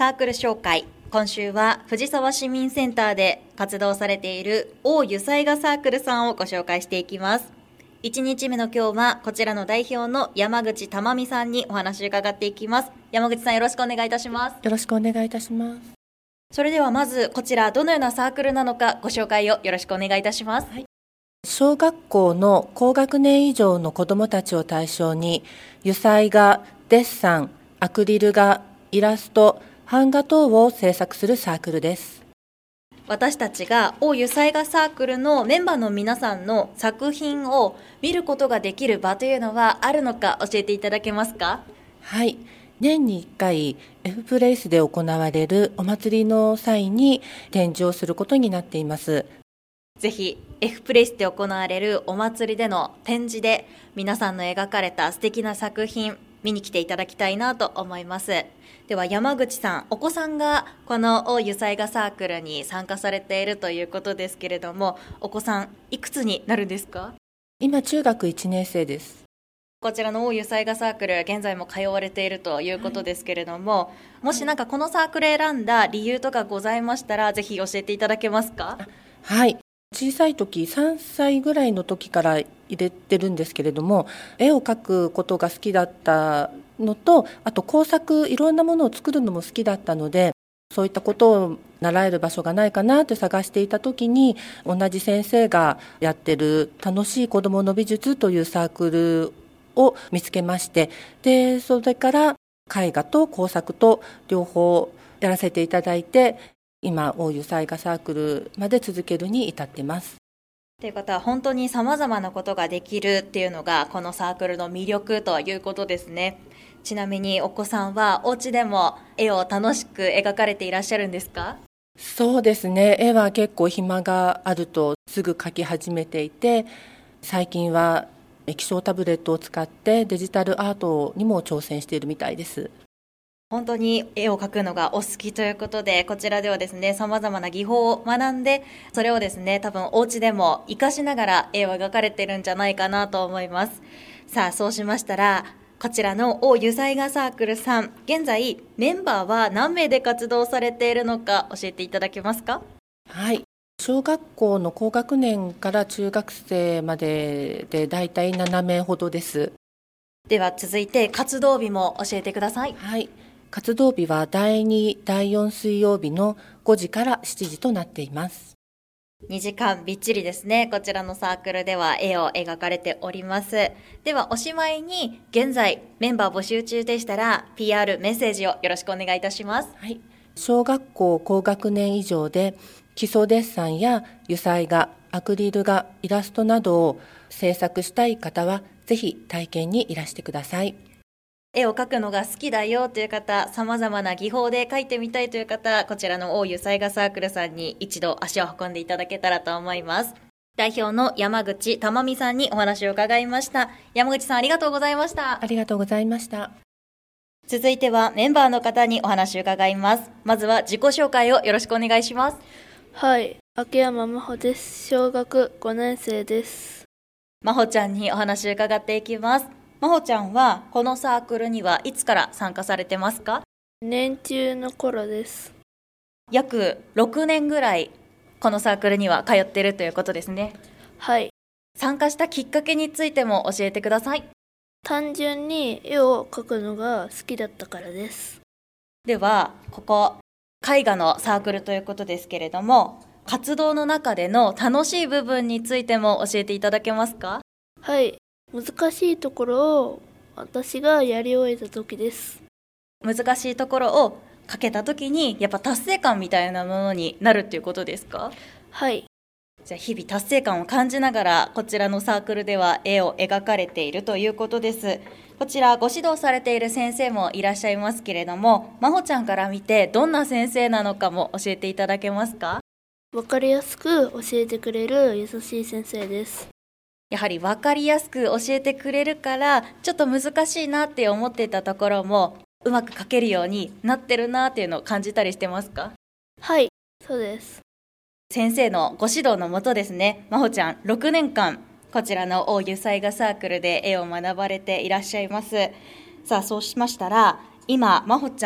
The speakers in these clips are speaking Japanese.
サークル紹介。今週は藤沢市民センターで活動されている大油彩画サークルさんをご紹介していきます。1日目の今日はこちらの代表の山口珠美さんにお話を伺っていきます。山口さん、よろしくお願いいたします。 よろしくお願いいたします。 それではまずこちらどのようなサークルなのかご紹介をよろしくお願いいたします。 小学校の高学年以上の子どもたちを対象に油彩画、デッサン、アクリル画、イラスト、版画等を制作するサークルです。 私たちが大油彩画サークルのメンバーの皆さんの作品を見ることができる場というのはあるのか教えていただけますか？ はい、年に1回 F プレイスで行われるお祭りの際に展示をすることになっています。 ぜひ F プレイスで行われるお祭りでの展示で皆さんの描かれた素敵な作品見に来ていただきたいなと思います。では山口さん、お子さんがこの大油彩画サークルに参加されているということですけれども、お子さんいくつになるんですか？ 今中学1年生です。 こちらの大油彩画サークル現在も通われているということですけれども、もしこのサークル選んだ理由とかございましたらぜひ教えていただけますか？ はい、小さい時3歳ぐらいの時から入れてるんですけれども、絵を描くことが好きだったのと、あと工作いろんなものを作るのも好きだったので、そういったことを習える場所がないかなと探していた時に、同じ先生がやってる楽しい子どもの美術というサークルを見つけまして、でそれから絵画と工作と両方やらせていただいて、今大油彩画サークルまで続けるに至ってます。 ということは本当にさまざまなことができるっていうのがこのサークルの魅力ということですね。ちなみにお子さんはお家でも絵を楽しく描かれていらっしゃるんですか？ そうですね、絵は結構暇があるとすぐ描き始めていて、最近は液晶タブレットを使ってデジタルアートにも挑戦しているみたいです。 本当に絵を描くのがお好きということで、こちらではですね、様々な技法を学んで、それをですね、多分お家でも活かしながら絵を描かれてるんじゃないかなと思います。さあ、そうしましたら、こちらの大油彩画サークルさん、現在メンバーは何名で活動されているのか教えていただけますか？ はい、小学校の高学年から中学生まででだいたい7名ほどです。 では続いて活動日も教えてください。 はい、活動日は第2、第4水曜日の5時から7時となっています。 2時間びっちりですね。こちらのサークルでは絵を描かれております。ではおしまいに現在メンバー募集中でしたら PR メッセージをよろしくお願いいたします。 はい、小学校高学年以上で基礎デッサンや油彩画、アクリル画、イラストなどを制作したい方はぜひ体験にいらしてください。 絵を描くのが好きだよという方、様々な技法で描いてみたいという方、こちらの大油彩画サークルさんに一度足を運んでいただけたらと思います。代表の山口珠美さんにお話を伺いました。山口さん、ありがとうございました。 ありがとうございました。 続いてはメンバーの方にお話を伺います。まずは自己紹介をよろしくお願いします。 はい、秋山真帆です。小学5年生です。 真帆ちゃんにお話を伺っていきます。真帆ちゃんはこのサークルにはいつから参加されてますか？ 年中の頃です。 約6年ぐらいこのサークルには通っているということですね。 はい。 参加したきっかけについても教えてください。 単純に絵を描くのが好きだったからです。 ではここ絵画のサークルということですけれども、活動の中での楽しい部分についても教えていただけますか？ はい、難しいところを私がやり終えた時です。 難しいところを描けた時にやっぱ達成感みたいなものになるっていうことですか？ はい。 じゃあ日々達成感を感じながらこちらのサークルでは絵を描かれているということです。こちらご指導されている先生もいらっしゃいますけれども、真帆ちゃんから見てどんな先生なのかも教えていただけますか？ わかりやすく教えてくれる優しい先生です。 やはり分かりやすく教えてくれるからちょっと難しいなって思っていたところもうまく描けるようになってるなっていうのを感じたりしてますか？ はい、そうです。 先生のご指導のもとですね、真帆ちゃん6年間こちらの大油彩画サークルで絵を学ばれていらっしゃいます。さあそうしましたら今真帆ちゃん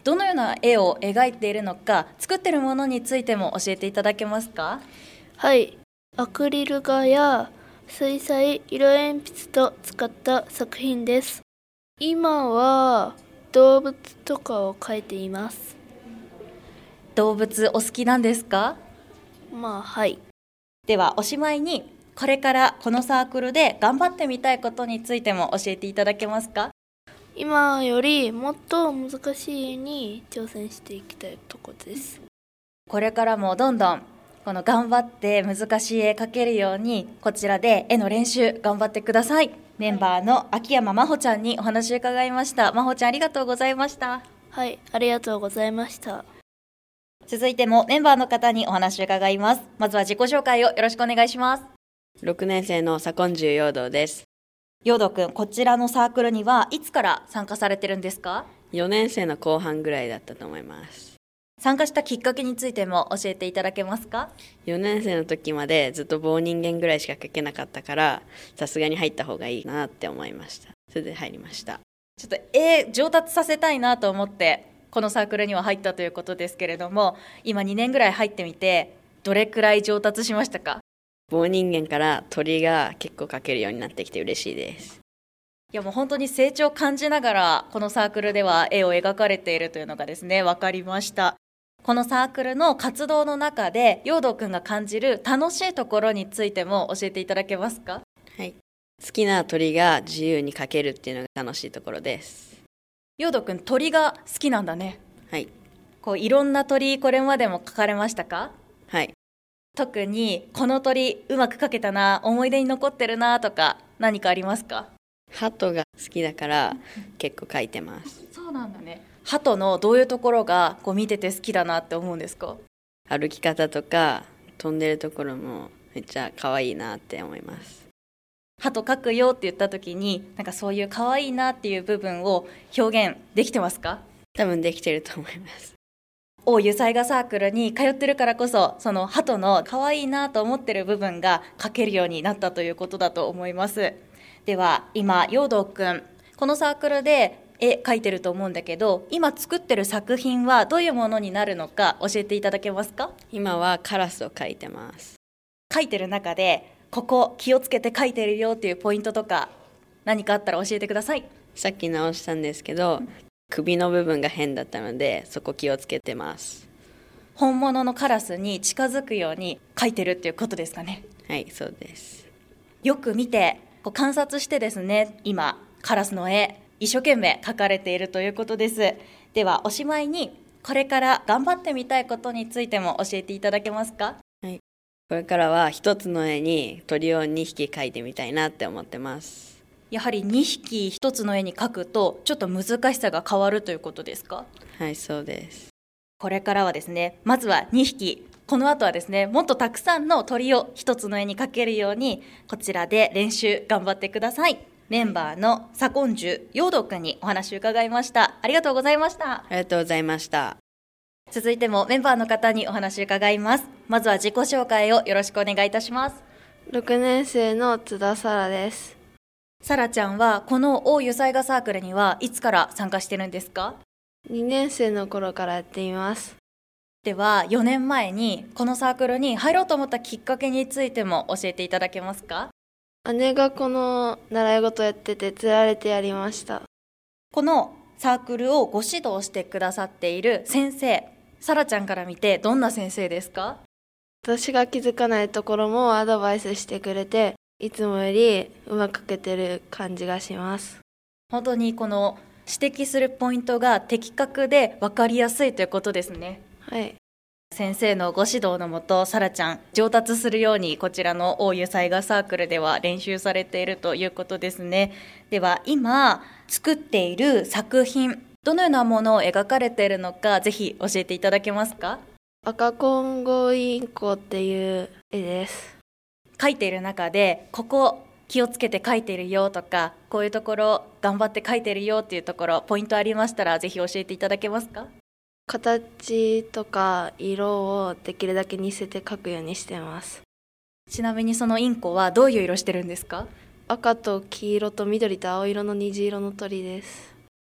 どのような絵を描いているのか、作っているものについても教えていただけますか？ はい。アクリル画や水彩、色鉛筆と使った作品です。今は動物とかを描いています。 動物お好きなんですか？ はい。 ではおしまいに、これからこのサークルで頑張ってみたいことについても教えていただけますか？ 今よりもっと難しい絵に挑戦していきたいところです。 これからもどんどんこの頑張って難しい絵描けるように、こちらで絵の練習頑張ってください。メンバーの秋山真帆ちゃんにお話を伺いました。真帆ちゃん、ありがとうございました。 はい、ありがとうございました。 続いてもメンバーの方にお話を伺います。まずは自己紹介をよろしくお願いします。 6年生の左近十陽道です。 陽道くん、こちらのサークルにはいつから参加されてるんですか 4年生の後半ぐらいだったと思います。 参加したきっかけについても教えていただけますか？ 4年生の時までずっと棒人間ぐらいしか描けなかったから、さすがに入った方がいいなって思いました。それで入りました。 ちょっと絵上達させたいなと思ってこのサークルには入ったということですけれども、今2年ぐらい入ってみてどれくらい上達しましたか？ 棒人間から鳥が結構描けるようになってきて嬉しいです。 いや、もう本当に成長を感じながらこのサークルでは絵を描かれているというのがですね、分かりました。このサークルの活動の中で陽道くんが感じる楽しいところについても教えていただけますか？ はい。好きな鳥が自由に描けるっていうのが楽しいところです。 陽道くん、鳥が好きなんだね。 はい。 いろんな鳥これまでも描かれましたか？ はい。 特にこの鳥うまく描けたな、思い出に残ってるなとか何かありますか？ 鳩が好きだから結構描いてます。 そうなんだね。鳩のどういうところが見てて好きだなって思うんですか？ 歩き方とか飛んでるところもめっちゃ可愛いなって思います。 鳩描くよって言った時に、なんかそういう可愛いなっていう部分を表現できてますか？ 多分できてると思います。 大湯彩画サークルに通ってるからこそ、その鳩の可愛いなと思ってる部分が描けるようになったということだと思います。では今、陽道くん、このサークルで絵描いてると思うんだけど、今作ってる作品はどういうものになるのか教えていただけますか？ 今はカラスを描いてます。 描いてる中でここ気をつけて描いてるよっていうポイントとか何かあったら教えてください。 さっき直したんですけど、首の部分が変だったのでそこ気をつけてます。 本物のカラスに近づくように描いてるっていうことですかね？ はい、そうです。 よく見て観察してですね、今カラスの絵一生懸命描かれているということです。ではおしまいに、これから頑張ってみたいことについても教えていただけますか？ はい、これからは一つの絵に鳥を2匹描いてみたいなって思ってます。 やはり2匹一つの絵に描くとちょっと難しさが変わるということですか？ はい、そうです。 これからはですね、まずは2匹、この後はですね、もっとたくさんの鳥を一つの絵に描けるように、こちらで練習頑張ってください。メンバーの左近十陽道くんにお話を伺いました。ありがとうございました。 ありがとうございました。 続いてもメンバーの方にお話を伺います。まずは自己紹介をよろしくお願いいたします。 6年生の津田沙羅です。 沙羅ちゃんはこの大湯彩画サークルにはいつから参加してるんですか ？2年生の頃からやっています。 では4年前にこのサークルに入ろうと思ったきっかけについても教えていただけますか？ 姉がこの習い事やってて釣られてやりました。 このサークルをご指導してくださっている先生、沙羅ちゃんから見てどんな先生ですか？ 私が気づかないところもアドバイスしてくれて、いつもよりうまく描けてる感じがします。 本当にこの指摘するポイントが的確で分かりやすいということですね。 はい。 先生のご指導のもと、沙羅ちゃん上達するようにこちらの大湯彩画サークルでは練習されているということですね。では今作っている作品、どのようなものを描かれているのか、ぜひ教えていただけますか？ 赤コンゴインコっていう絵です。 描いている中でここ気をつけて描いているよとか、こういうところ頑張って描いているよっていうところ、ポイントありましたらぜひ教えていただけますか？ 形とか色をできるだけ似せて描くようにしてます。 ちなみにそのインコはどういう色してるんですか？ 赤と黄色と緑と青色の虹色の鳥です。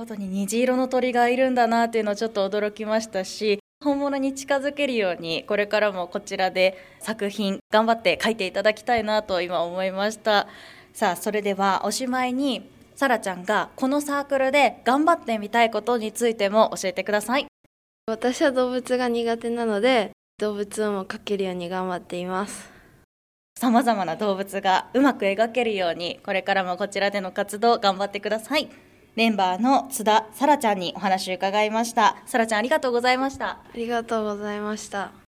ほどに虹色の鳥がいるんだなっていうのをちょっと驚きましたし、本物に近づけるようにこれからもこちらで作品頑張って描いていただきたいなと今思いました。さあ、それではおしまいにさらちゃんがこのサークルで頑張ってみたいことについても教えてください。 私は動物が苦手なので動物をも描けるように頑張っています。 さまざまな動物がうまく描けるようにこれからもこちらでの活動頑張ってください。メンバーの津田さらちゃんにお話を伺いました。さらちゃん、ありがとうございました。 ありがとうございました。